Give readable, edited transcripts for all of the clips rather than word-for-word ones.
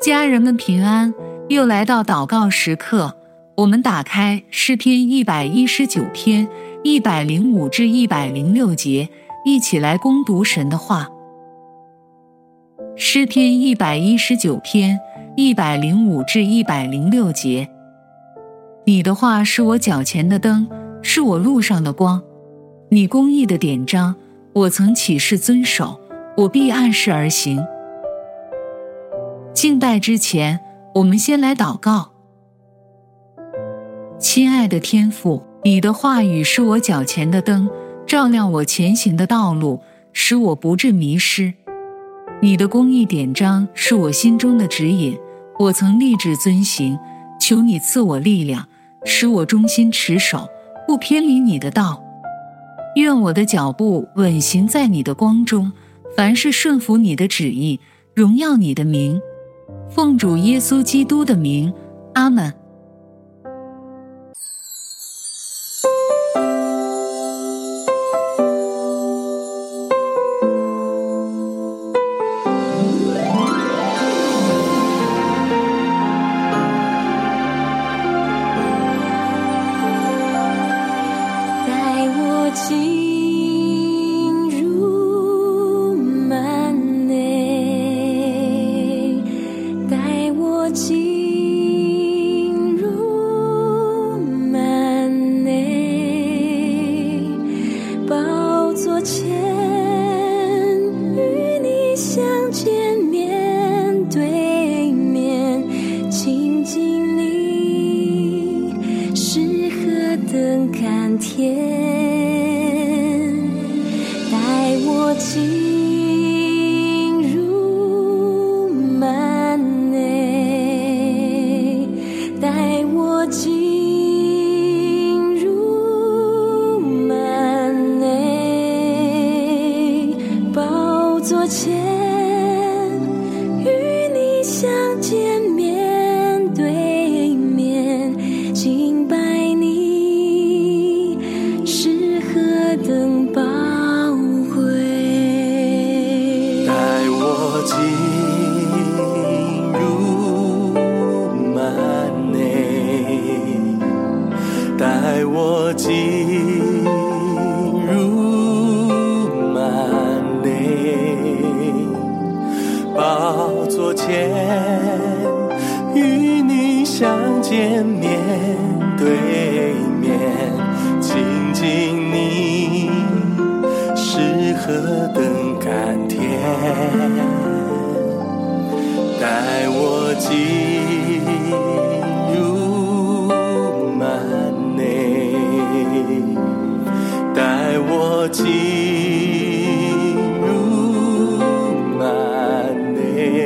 家人们平安，又来到祷告时刻，我们打开诗篇119篇105至106节，一起来攻读神的话。诗篇119篇105至106节，你的话是我脚前的灯，是我路上的光。你公义的典章，我曾起誓遵守，我必按时而行。敬拜之前，我们先来祷告。亲爱的天父，你的话语是我脚前的灯，照亮我前行的道路，使我不致迷失。你的公义典章是我心中的指引，我曾立志遵行，求你赐我力量，使我忠心持守，不偏离你的道。愿我的脚步稳行在你的光中，凡事顺服你的旨意，荣耀你的名。奉主耶稣基督的名，阿们。 带我进入幔内，带我进入幔内，宝座前与你相见，面对面，亲近你是何等甘甜。带我进入幔内，带我进入幔内，宝座前与你相见，面对面，敬拜你是何等宝贵。 带我进入幔内，带我进入幔内，宝座前与你相见，面对面，亲近你是何等甘甜。带我进入幔内，带我进入幔内，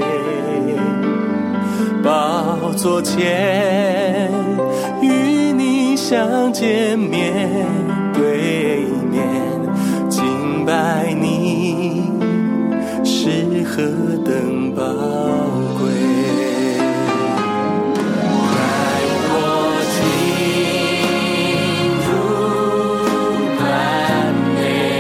宝座前与你相见，面对面，敬拜你是何等宝贵。带我进入幔内，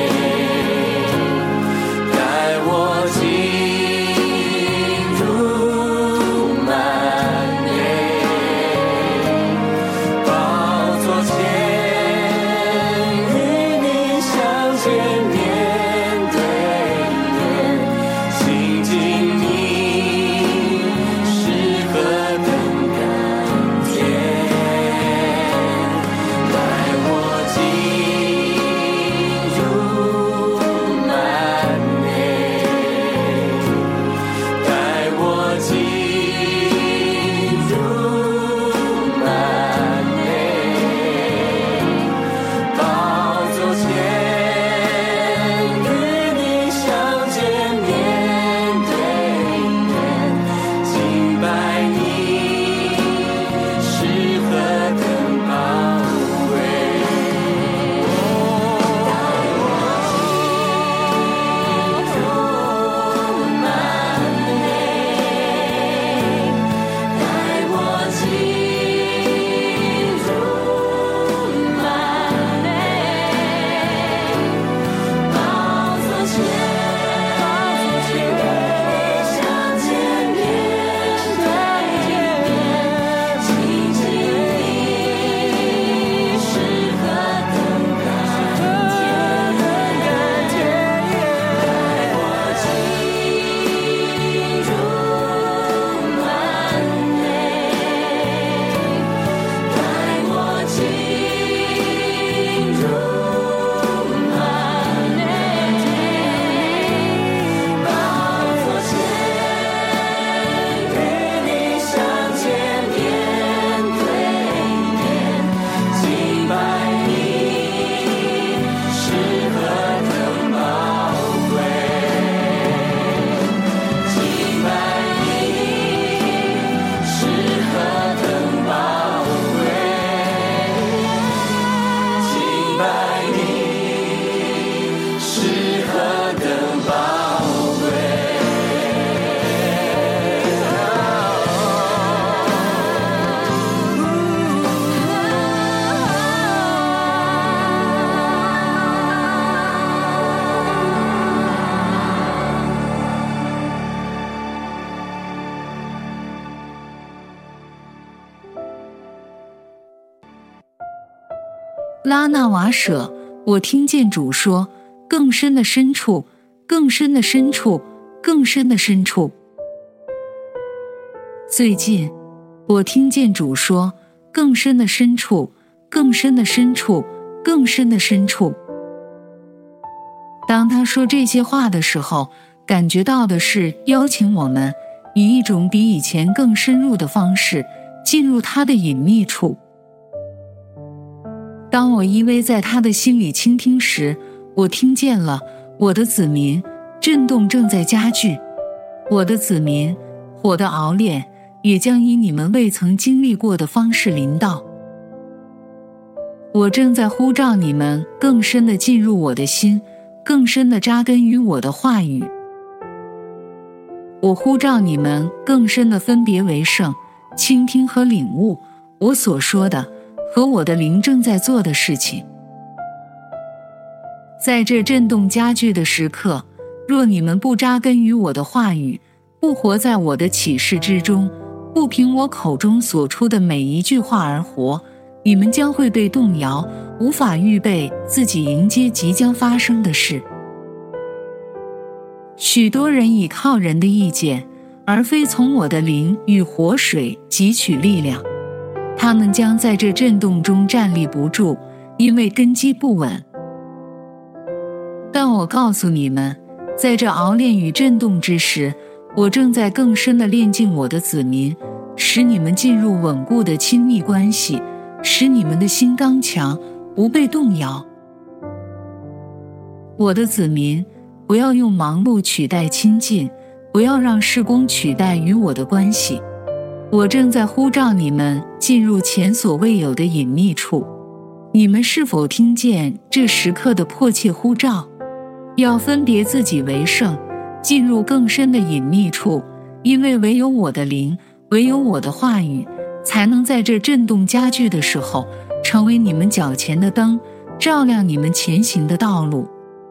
带我进入幔内，宝座前拉纳瓦舍，我听见主说，更深的深处，更深的深处，更深的深处。最近，我听见主说，更深的深处，更深的深处，更深的深处。当他说这些话的时候，感觉到的是邀请我们以一种比以前更深入的方式进入他的隐秘处。当我依偎在他的心里倾听时，我听见了，我的子民，震动正在加剧。我的子民，火的熬炼也将以你们未曾经历过的方式临到。我正在呼召你们更深地进入我的心，更深地扎根于我的话语。我呼召你们更深地分别为圣，倾听和领悟我所说的和我的灵正在做的事情。在这震动加剧的时刻，若你们不扎根于我的话语，不活在我的启示之中，不凭我口中所出的每一句话而活，你们将会被动摇，无法预备自己迎接即将发生的事。许多人倚靠人的意见，而非从我的灵与活水汲取力量，他们将在这震动中站立不住，因为根基不稳。但我告诉你们，在这熬炼与震动之时，我正在更深地炼净我的子民，使你们进入稳固的亲密关系，使你们的心刚强，不被动摇。我的子民，不要用忙碌取代亲近，不要让事工取代与我的关系。我正在呼召你们进入前所未有的隐秘处。你们是否听见这时刻的迫切呼召？要分别自己为圣，进入更深的隐秘处，因为唯有我的灵，唯有我的话语，才能在这震动加剧的时候，成为你们脚前的灯，照亮你们前行的道路。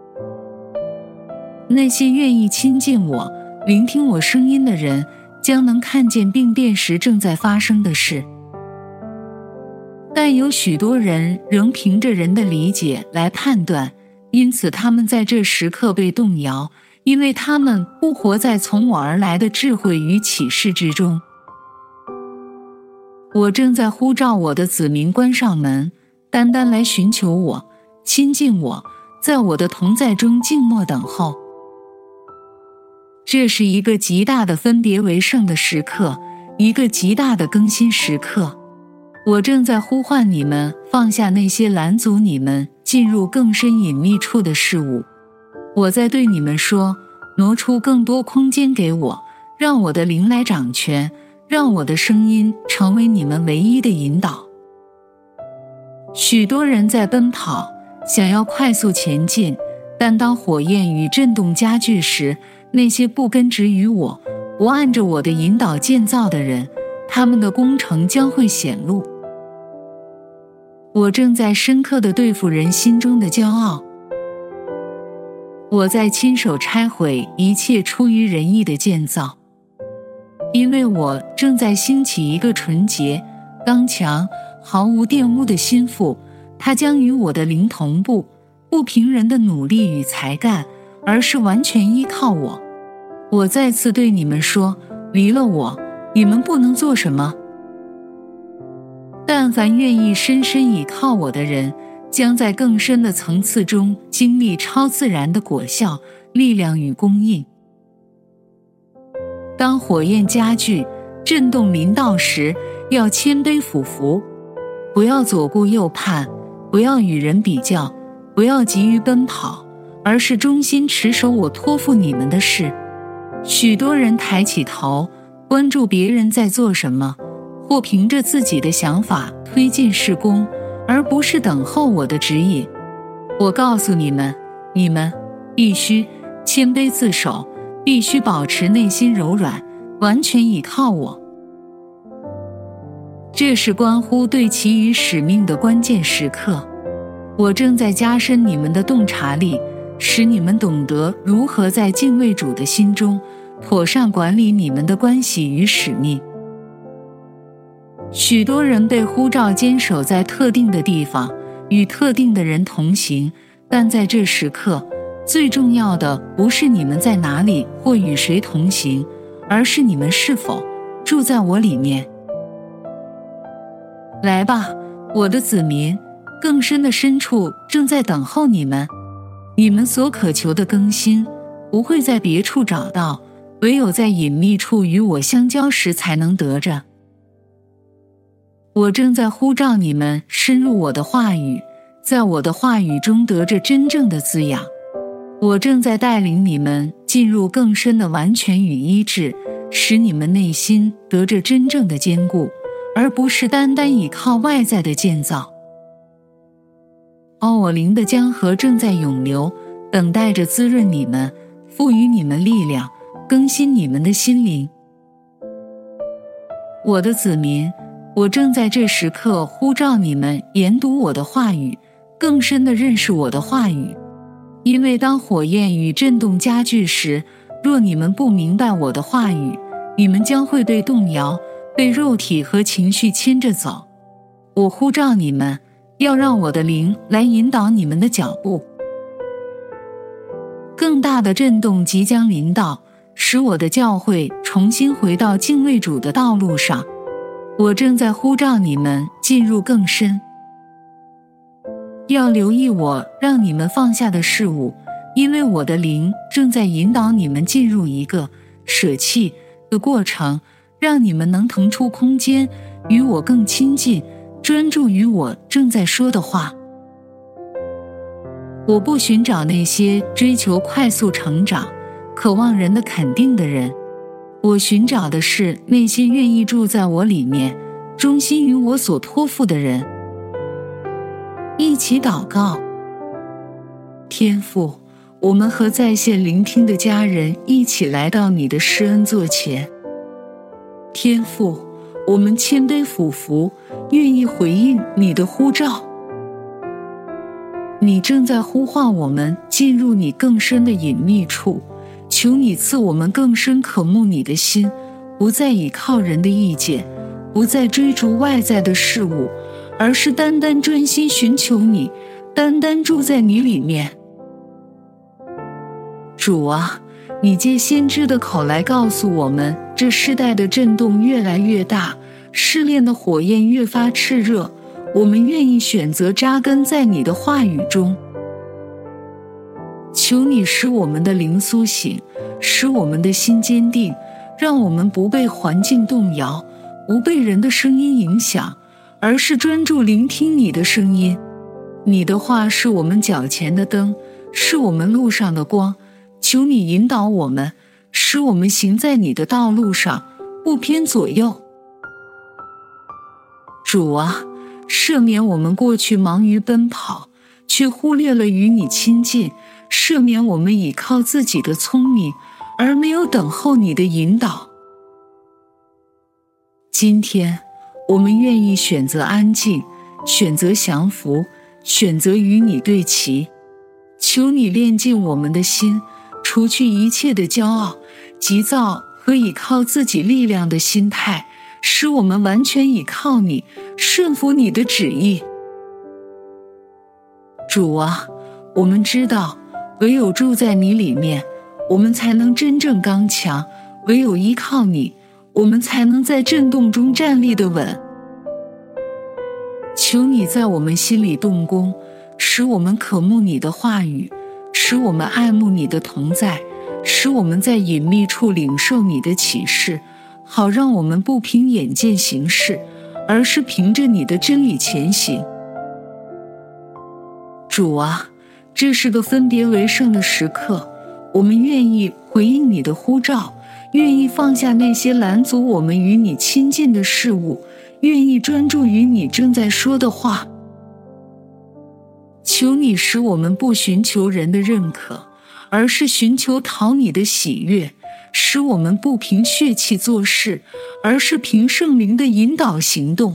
那些愿意亲近我、聆听我声音的人，将能看见并辨识正在发生的事。但有许多人仍凭着人的理解来判断，因此他们在这时刻被动摇，因为他们不活在从我而来的智慧与启示之中。我正在呼召我的子民关上门，单单来寻求我，亲近我，在我的同在中静默等候。这是一个极大的分别为圣的时刻，一个极大的更新时刻。我正在呼唤你们放下那些拦阻你们进入更深隐秘处的事物。我在对你们说，挪出更多空间给我，让我的灵来掌权，让我的声音成为你们唯一的引导。许多人在奔跑，想要快速前进，但当火焰与震动加剧时，那些不根植于我、不按着我的引导建造的人，他们的工程将会显露。我正在深刻地对付人心中的骄傲。我在亲手拆毁一切出于仁义的建造，因为我正在兴起一个纯洁、刚强、毫无玷污的心腹，他将与我的灵同步，不凭人的努力与才干，而是完全依靠我。我再次对你们说，离了我，你们不能做什么。但凡愿意深深倚靠我的人，将在更深的层次中经历超自然的果效、力量与供应。当火焰加剧、震动临到时，要谦卑俯伏，不要左顾右盼，不要与人比较，不要急于奔跑，而是忠心持守我托付你们的事。许多人抬起头，关注别人在做什么，或凭着自己的想法推进事工，而不是等候我的指引。我告诉你们，你们必须谦卑自守，必须保持内心柔软，完全倚靠我。这是关乎对其余使命的关键时刻。我正在加深你们的洞察力，使你们懂得如何在敬畏主的心中妥善管理你们的关系与使命。许多人被呼召坚守在特定的地方， 与特定的人同行，但在这时刻，最重要的不是你们在哪里或与谁同行，而是你们是否住在我里面。来吧，我的子民，更深的深处正在等候你们。你们所渴求的更新，不会在别处找到，唯有在隐秘处与我相交时才能得着。我正在呼召你们深入我的话语，在我的话语中得着真正的滋养。我正在带领你们进入更深的完全与医治，使你们内心得着真正的坚固，而不是单单依靠外在的建造。我灵的江河正在涌流，等待着滋润你们，赋予你们力量，更新你们的心灵。我的子民，我正在这时刻呼召你们研读我的话语，更深地认识我的话语。因为当火焰与震动加剧时，若你们不明白我的话语，你们将会被动摇，被肉体和情绪牵着走。我呼召你们，要让我的灵来引导你们的脚步。更大的震动即将临到，使我的教会重新回到敬畏主的道路上。我正在呼召你们进入更深。要留意我让你们放下的事物，因为我的灵正在引导你们进入一个舍弃的过程，让你们能腾出空间，与我更亲近，专注于我正在说的话。我不寻找那些追求快速成长、渴望人的肯定的人，我寻找的是那些愿意住在我里面，忠心于我所托付的人。一起祷告。天父，我们和在线聆听的家人一起来到你的施恩座前。天父，我们谦卑俯伏，愿意回应你的呼召。你正在呼唤我们进入你更深的隐秘处，求你赐我们更深渴慕你的心，不再倚靠人的意见，不再追逐外在的事物，而是单单专心寻求你，单单住在你里面。主啊，你借先知的口来告诉我们，这世代的震动越来越大，试炼的火焰越发炽热，我们愿意选择扎根在你的话语中。求你使我们的灵苏醒，使我们的心坚定，让我们不被环境动摇，不被人的声音影响，而是专注聆听你的声音。你的话是我们脚前的灯，是我们路上的光。求你引导我们，使我们行在你的道路上，不偏左右。主啊，赦免我们过去忙于奔跑，却忽略了与你亲近，赦免我们倚靠自己的聪明，而没有等候你的引导。今天我们愿意选择安静，选择降服，选择与你对齐。求你炼净我们的心，除去一切的骄傲、急躁和倚靠自己力量的心态，使我们完全倚靠你，顺服你的旨意。主啊，我们知道，唯有住在你里面，我们才能真正刚强；唯有依靠你，我们才能在震动中站立得稳。求你在我们心里动工，使我们渴慕你的话语，使我们爱慕你的同在，使我们在隐秘处领受你的启示，好让我们不凭眼见行事，而是凭着你的真理前行。主啊，这是个分别为圣的时刻，我们愿意回应你的呼召，愿意放下那些拦阻我们与你亲近的事物，愿意专注于你正在说的话。求你使我们不寻求人的认可，而是寻求讨你的喜悦，使我们不凭血气做事，而是凭圣灵的引导行动。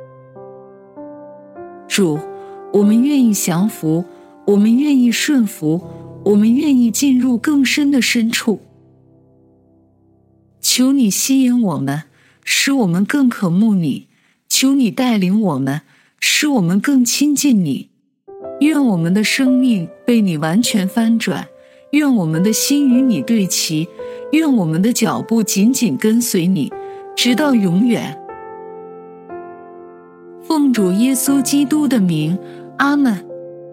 主，我们愿意降服，我们愿意顺服，我们愿意进入更深的深处。求你吸引我们，使我们更渴慕你；求你带领我们，使我们更亲近你。 愿我们的生命被你完全翻转，愿我们的心与你对齐，愿我们的脚步紧紧跟随你，直到永远。奉主耶稣基督的名，阿们。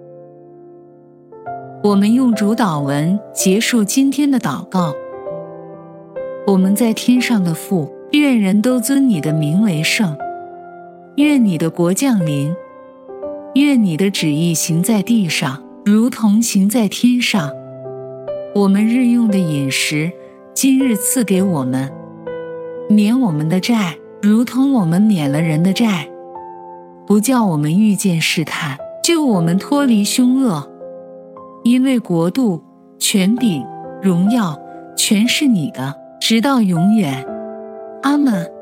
我们用主祷文结束今天的祷告。我们在天上的父，愿人都尊你的名为圣。愿你的国降临，愿你的旨意行在地上，如同行在天上。我们日用的饮食，今日赐给我们，免我们的债，如同我们免了人的债，不叫我们遇见试探，救我们脱离凶恶。因为国度、权柄、荣耀，全是你的，直到永远。阿们。